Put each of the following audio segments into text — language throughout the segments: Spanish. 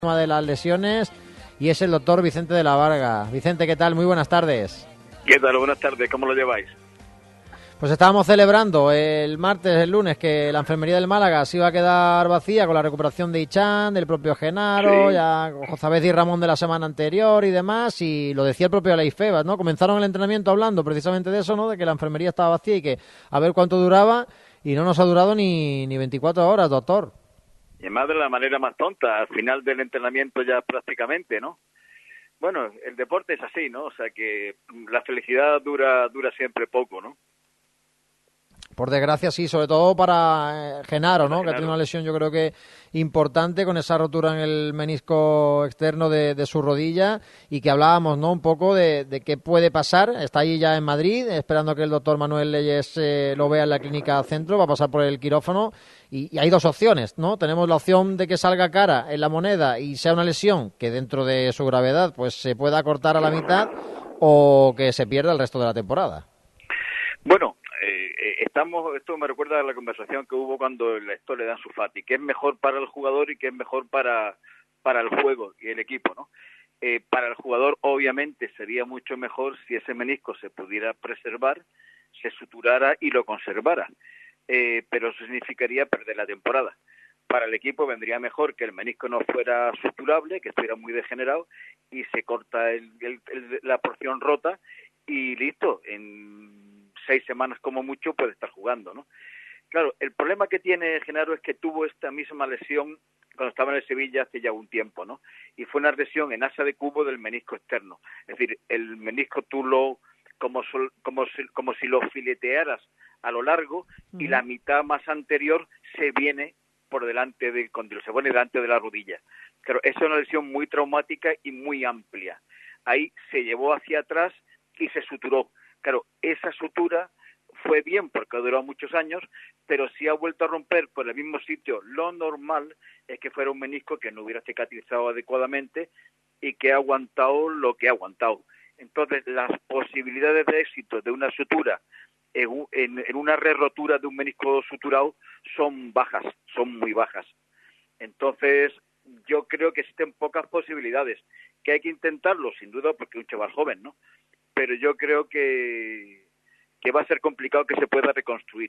tema de las lesiones y es el doctor Vicente de la Varga. Vicente, ¿qué tal? Muy buenas tardes. ¿Qué tal? Buenas tardes, ¿cómo lo lleváis? Pues estábamos celebrando el martes, el lunes, que la enfermería del Málaga se iba a quedar vacía con la recuperación de Ichán, del propio Genaro, Sí. ya Jozabez y Ramón de la semana anterior y demás, y lo decía el propio Leifebas, ¿no? Comenzaron el entrenamiento hablando precisamente de eso, ¿no? De que la enfermería estaba vacía y que a ver cuánto duraba, y no nos ha durado ni 24 horas, doctor. Y además de la manera más tonta, al final del entrenamiento ya prácticamente, ¿no? Bueno, el deporte es así, ¿no? O sea que la felicidad dura siempre poco, ¿no? Por desgracia, sí, sobre todo para Genaro, ¿no? Para Que ha tenido Genaro. una lesión, yo creo que importante con esa rotura en el menisco externo de su rodilla y que hablábamos, ¿no? Un poco de qué puede pasar. Está ahí ya en Madrid, esperando que el doctor Manuel Leyes lo vea en la clínica centro, va a pasar por el quirófano y hay dos opciones, ¿no? Tenemos la opción de que salga cara en la moneda y sea una lesión que dentro de su gravedad pues se pueda cortar a la mitad o que se pierda el resto de la temporada. Bueno, esto me recuerda a la conversación que hubo cuando esto le dan su Fati, que es mejor para el jugador y que es mejor para el juego y el equipo, ¿no? Para el jugador obviamente sería mucho mejor si ese menisco se pudiera preservar, se suturara y lo conservara, pero eso significaría perder la temporada. Para el equipo vendría mejor que el menisco no fuera suturable, que estuviera muy degenerado y se corta la porción rota y listo, en 6 semanas como mucho puede estar jugando, ¿no? Claro, el problema que tiene Genaro es que tuvo esta misma lesión cuando estaba en el Sevilla hace ya un tiempo, ¿no? Y fue una lesión en asa de cubo del menisco externo. Es decir, el menisco tú como si lo filetearas a lo largo y la mitad más anterior se viene por delante se pone delante de la rodilla. Claro, esa es una lesión muy traumática y muy amplia. Ahí se llevó hacia atrás y se suturó. Claro, esa sutura fue bien porque ha durado muchos años, pero si ha vuelto a romper por el mismo sitio, lo normal es que fuera un menisco que no hubiera cicatrizado adecuadamente y que ha aguantado lo que ha aguantado. Entonces, las posibilidades de éxito de una sutura en una re-rotura de un menisco suturado son bajas, son muy bajas. Entonces, yo creo que existen pocas posibilidades, que hay que intentarlo, sin duda, porque es un chaval joven, ¿no? Pero yo creo que va a ser complicado que se pueda reconstruir.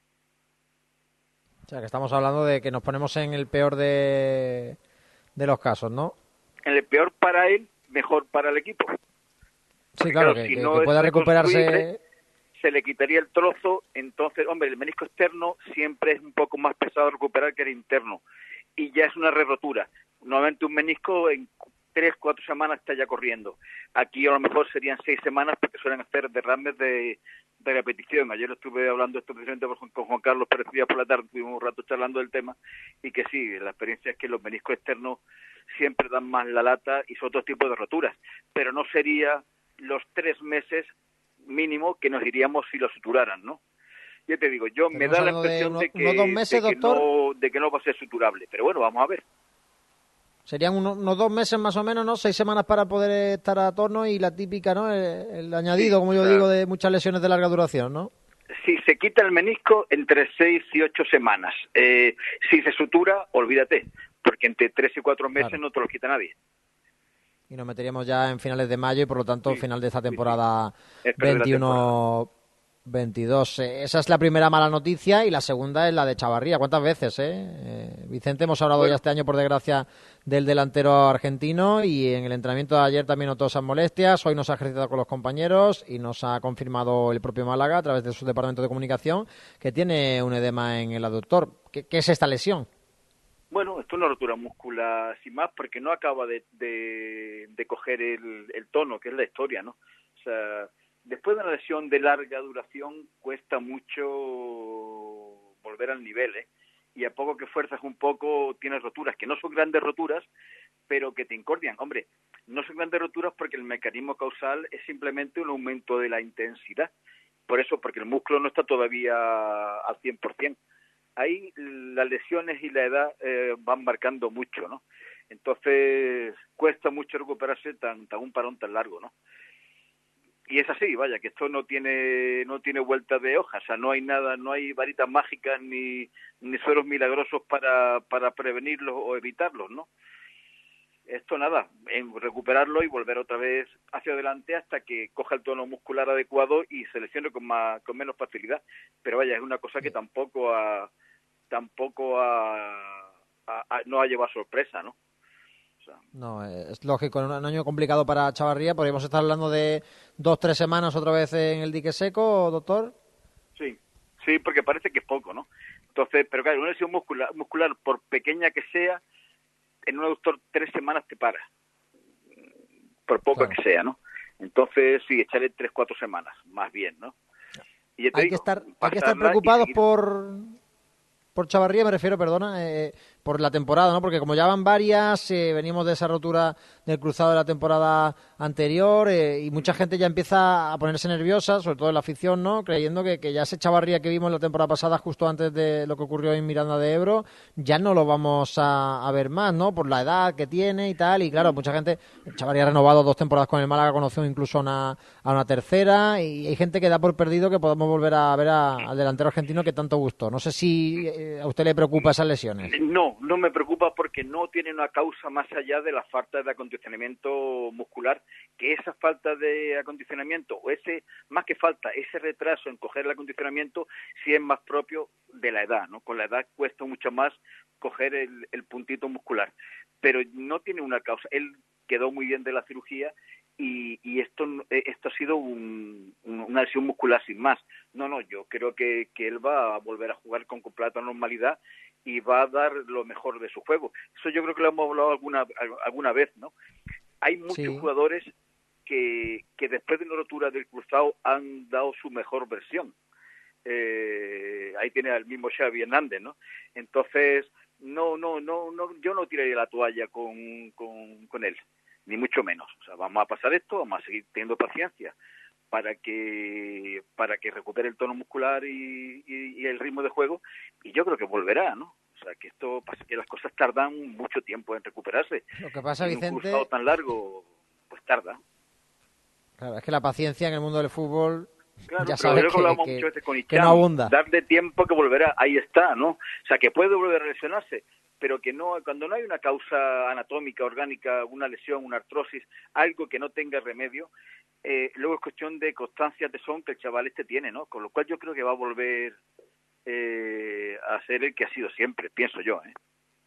O sea, que estamos hablando de que nos ponemos en el peor de los casos, ¿no? En el peor para él, mejor para el equipo. Sí, Porque, claro, si que no es pueda reconstruible, recuperarse. se le quitaría el trozo, entonces, hombre, el menisco externo siempre es un poco más pesado de recuperar que el interno. Y ya es una re-rotura. Normalmente un menisco en 3-4 semanas está ya corriendo. Aquí a lo mejor serían 6 semanas porque suelen hacer derrames de repetición. Ayer estuve hablando esto precisamente con Juan Carlos Pérez Díaz por la tarde, estuvimos un rato charlando del tema, y que sí, la experiencia es que los meniscos externos siempre dan más la lata y son otro tipo de roturas. Pero no sería los 3 meses mínimo que nos diríamos si lo suturaran, ¿no? Yo te digo, me da la impresión de unos 2 meses, doctor. que no va a ser suturable, pero bueno, vamos a ver. Serían unos 2 meses más o menos, ¿no? 6 semanas para poder estar a torno y la típica, ¿no? El añadido, Sí, como yo digo, de muchas lesiones de larga duración, ¿no? Si se quita el menisco, entre 6 y 8 semanas. Si se sutura, olvídate, porque entre 3 y 4 meses no te lo quita nadie. Y nos meteríamos ya en finales de mayo y por lo tanto final de esta temporada Sí. 21-22. Esa es la primera mala noticia y la segunda es la de Chavarría. ¿Cuántas veces, Vicente, hemos hablado ya este año, por desgracia, del delantero argentino y en el entrenamiento de ayer también notó esas molestias. Hoy nos ha ejercitado con los compañeros y nos ha confirmado el propio Málaga a través de su departamento de comunicación que tiene un edema en el aductor. ¿Qué es esta lesión? Bueno, esto es una rotura muscular sin más porque no acaba de coger el tono, que es la historia, ¿no? O sea, después de una lesión de larga duración cuesta mucho volver al nivel, ¿eh? Y a poco que fuerzas un poco tienes roturas, que no son grandes roturas, pero que te incordian. Hombre, no son grandes roturas porque el mecanismo causal es simplemente un aumento de la intensidad. Por eso, porque el músculo no está todavía al 100%. Ahí las lesiones y la edad van marcando mucho, ¿no? Entonces cuesta mucho recuperarse tan un parón tan largo, ¿no? Y es así, vaya, que esto no tiene vuelta de hoja, o sea, no hay nada, no hay varitas mágicas ni sueros milagrosos para prevenirlos o evitarlos, ¿no? Esto nada, en recuperarlo y volver otra vez hacia adelante hasta que coja el tono muscular adecuado y se lesione con menos facilidad. Pero vaya, es una cosa que tampoco no ha llevado sorpresa, ¿no? O sea, no, es lógico, en un año complicado para Chavarría. ¿Podríamos estar hablando de 2-3 semanas otra vez en el dique seco, doctor? sí, porque parece que es poco, ¿no? Entonces, pero claro, una lesión muscular, por pequeña que sea, en un aductor 3 semanas te para, por poco que sea, ¿no? Entonces, sí, echarle 3-4 semanas, más bien, ¿no? Y Hay que estar preocupados por Chavarría, me refiero, perdona, por la temporada, ¿no? Porque como ya van varias, venimos de esa rotura del cruzado de la temporada anterior, y mucha gente ya empieza a ponerse nerviosa, sobre todo en la afición, ¿no? Creyendo que ya ese Chavarría que vimos la temporada pasada, justo antes de lo que ocurrió en Miranda de Ebro, ya no lo vamos a ver más, ¿no? Por la edad que tiene y tal, y claro, mucha gente, Chavarría ha renovado 2 temporadas con el Málaga, conoció incluso a una tercera, y hay gente que da por perdido que podamos volver a ver al delantero argentino que tanto gustó. No sé si a usted le preocupa esas lesiones. No me preocupa porque no tiene una causa más allá de la falta de acondicionamiento muscular, que esa falta de acondicionamiento, o más que falta, ese retraso en coger el acondicionamiento, sí es más propio de la edad, ¿no? Con la edad cuesta mucho más coger el puntito muscular, pero no tiene una causa. Él quedó muy bien de la cirugía y esto ha sido una lesión muscular sin más. No, yo creo que él va a volver a jugar con completa normalidad y va a dar lo mejor de su juego. Eso yo creo que lo hemos hablado alguna vez, ¿no? Hay muchos jugadores que después de una rotura del cruzado han dado su mejor versión. Ahí tiene al mismo Xavi Hernández, ¿no? Entonces, no, yo no tiraría la toalla con él, ni mucho menos. O sea, vamos a pasar esto, vamos a seguir teniendo paciencia para que recupere el tono muscular y el ritmo de juego, y yo creo que volverá, ¿no? O sea, que esto pasa que las cosas tardan mucho tiempo en recuperarse. Lo que pasa, y Vicente, un cruzado tan largo, pues tarda. Claro, es que la paciencia en el mundo del fútbol, claro, ya sabes que no abunda. Darle tiempo que volverá, ahí está, ¿no? O sea, que puede volver a lesionarse, pero que no, cuando no hay una causa anatómica, orgánica, una lesión, una artrosis, algo que no tenga remedio, luego es cuestión de constancia, tesón que el chaval tiene, ¿no? Con lo cual yo creo que va a volver a ser el que ha sido siempre, pienso yo, ¿eh?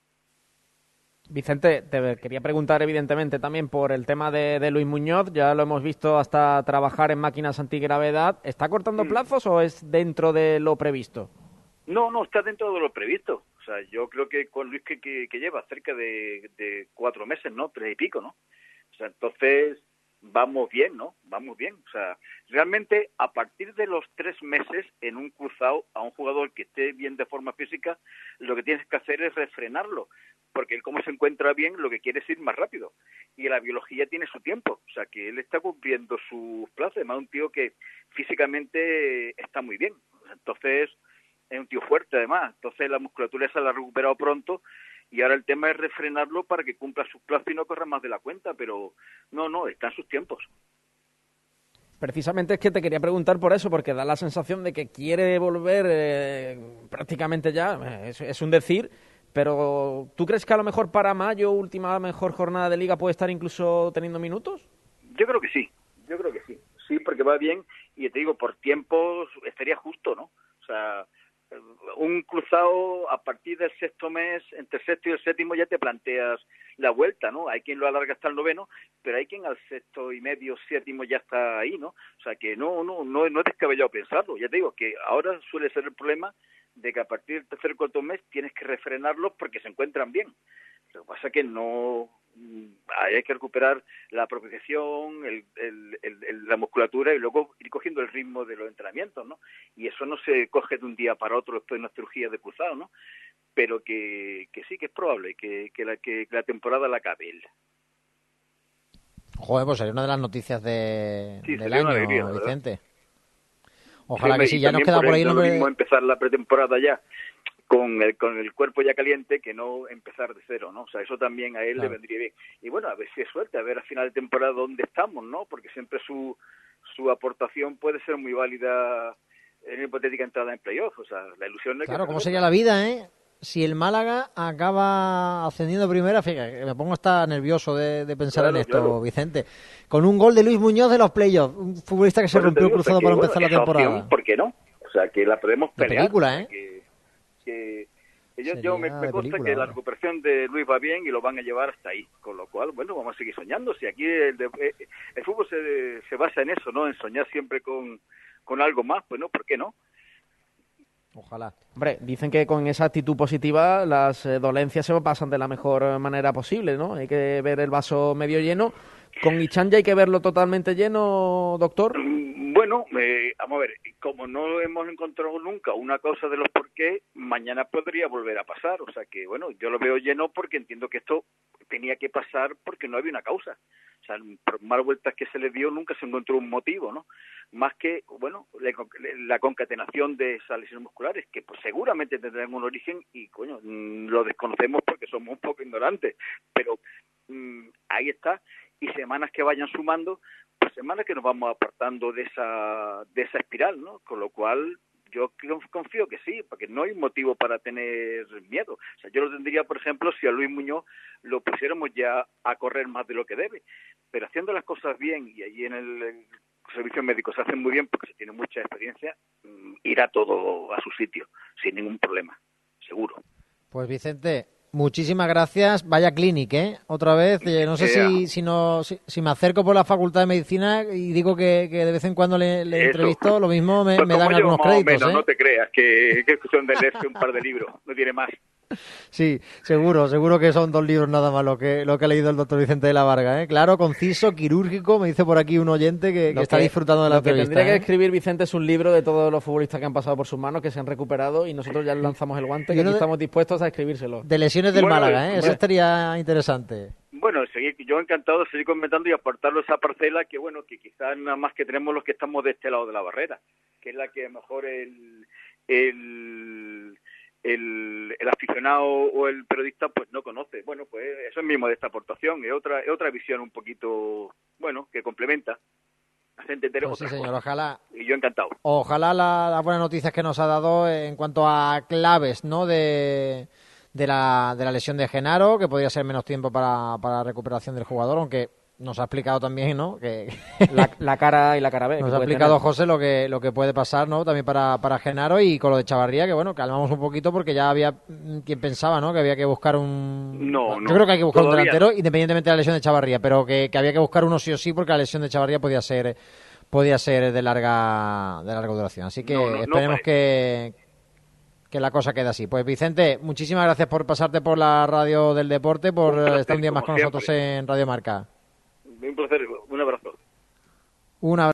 Vicente, te quería preguntar evidentemente también por el tema de Luis Muñoz. Ya lo hemos visto hasta trabajar en máquinas antigravedad. ¿Está cortando plazos o es dentro de lo previsto? No, está dentro de lo previsto. O sea, yo creo que con Luis que lleva cerca de 4 meses, ¿no? 3 y pico, ¿no? O sea, entonces vamos bien, ¿no? Vamos bien. O sea, realmente a partir de los 3 meses en un cruzado a un jugador que esté bien de forma física, lo que tienes que hacer es refrenarlo, porque él como se encuentra bien, lo que quiere es ir más rápido. Y la biología tiene su tiempo. O sea, que él está cumpliendo sus plazos. Además, un tío que físicamente está muy bien. Entonces, es un tío fuerte además. Entonces, la musculatura esa la ha recuperado pronto. Y ahora el tema es refrenarlo para que cumpla sus plazos y no corra más de la cuenta. Pero no, está en sus tiempos. Precisamente es que te quería preguntar por eso, porque da la sensación de que quiere volver prácticamente ya. Es un decir. Pero, ¿tú crees que a lo mejor para mayo, última mejor jornada de Liga, puede estar incluso teniendo minutos? Yo creo que sí. Sí, porque va bien y te digo, por tiempos estaría justo, ¿no? O sea, un cruzado a partir del 6º mes, entre el 6º y el 7º ya te planteas la vuelta, ¿no? Hay quien lo alarga hasta el 9º, pero hay quien al 6º y medio, 7º ya está ahí, ¿no? O sea, que no es descabellado pensarlo. Ya te digo que ahora suele ser el problema de que a partir del 3º o 4º mes tienes que refrenarlos porque se encuentran bien. Lo que pasa es que hay que recuperar la propiocepción, la musculatura y luego ir cogiendo el ritmo de los entrenamientos, ¿no? Y eso no se coge de un día para otro después de una cirugía de cruzado, ¿no? Pero que sí que es probable que la temporada la acabe él. Joder, pues sería una de las noticias del año, alegría, Vicente. Ojalá que sí, ya nos queda por ahí. No es lo mismo empezar la pretemporada ya con el cuerpo ya caliente que no empezar de cero, ¿no? O sea, eso también a él le vendría bien. Y bueno, a ver si es suerte, a ver a final de temporada dónde estamos, ¿no? Porque siempre su aportación puede ser muy válida en hipotética entrada en playoff. O sea, la ilusión es claro, ¿cómo sería la vida, eh? si el Málaga acaba ascendiendo primera, fíjate, me pongo hasta nervioso de pensar en esto, Vicente, con un gol de Luis Muñoz de los playoffs, un futbolista que se rompió el cruzado para empezar la temporada. Opción, ¿por qué no? O sea, que la podemos pelear. Película, ¿eh? Yo me consta que la recuperación de Luis va bien y lo van a llevar hasta ahí, con lo cual, bueno, vamos a seguir soñando. Si aquí el fútbol se basa en eso, ¿no? En soñar siempre con algo más, pues no, ¿por qué no? Ojalá. Hombre, dicen que con esa actitud positiva las dolencias se pasan de la mejor manera posible, ¿no? Hay que ver el vaso medio lleno. ¿Con Ichanya hay que verlo totalmente lleno, doctor? Bueno, vamos a ver, como no hemos encontrado nunca una causa de los por qué, mañana podría volver a pasar. O sea que, bueno, yo lo veo lleno porque entiendo que esto tenía que pasar porque no había una causa. O sea, por más vueltas que se le dio, nunca se encontró un motivo, ¿no? Más que, bueno, la concatenación de esas lesiones musculares, que pues seguramente tendrán un origen y, coño, lo desconocemos porque somos un poco ignorantes. Pero ahí está. Y semanas que vayan sumando, pues semanas que nos vamos apartando de esa espiral, ¿no? Con lo cual yo confío que sí, porque no hay motivo para tener miedo. O sea, yo lo tendría, por ejemplo, si a Luis Muñoz lo pusiéramos ya a correr más de lo que debe, pero haciendo las cosas bien, y allí en el servicio médico se hacen muy bien porque se tiene mucha experiencia, irá todo a su sitio, sin ningún problema, seguro. Pues Vicente, muchísimas gracias. Vaya clínica, ¿eh? Otra vez, no sé si me acerco por la Facultad de Medicina y digo que de vez en cuando le entrevisto, lo mismo me dan algunos créditos. Menos, no te creas, que es cuestión de leerse un par de libros, no tiene más. Sí, seguro que son 2 libros nada más lo que ha leído el doctor Vicente de la Varga, ¿eh? Claro, conciso, quirúrgico, me dice por aquí un oyente que está disfrutando de la entrevista. Lo que tendría que escribir Vicente es un libro de todos los futbolistas que han pasado por sus manos, que se han recuperado, y nosotros ya le lanzamos el guante, y aquí estamos dispuestos a escribírselo. De lesiones del Málaga, ¿eh? Eso estaría interesante. Bueno, yo encantado de seguir comentando y aportarlo esa parcela que, bueno, que quizás nada más que tenemos los que estamos de este lado de la barrera, que es la que mejor el aficionado o el periodista pues no conoce. Bueno, pues eso es mi modesta aportación, es otra visión un poquito, bueno, que complementa. Hace entender pues sí, señor, cosas. Ojalá. Y yo encantado. Ojalá las buenas noticias que nos ha dado en cuanto a claves, ¿no? De la lesión de Genaro, que podría ser menos tiempo para la recuperación del jugador, aunque nos ha explicado también, ¿no? Que la cara y la cara B. Nos ha explicado José lo que puede pasar, ¿no? También para Genaro, y con lo de Chavarría, que bueno, calmamos un poquito porque ya había quien pensaba, ¿no? Que había que buscar un... No, yo creo que hay que buscar un delantero, independientemente de la lesión de Chavarría, pero que había que buscar uno sí o sí porque la lesión de Chavarría podía ser de larga duración. Así que esperemos que la cosa quede así. Pues Vicente, muchísimas gracias por pasarte por la radio del deporte, por estar un día más con nosotros en Radio Marca. Un placer, un abrazo. Un abrazo.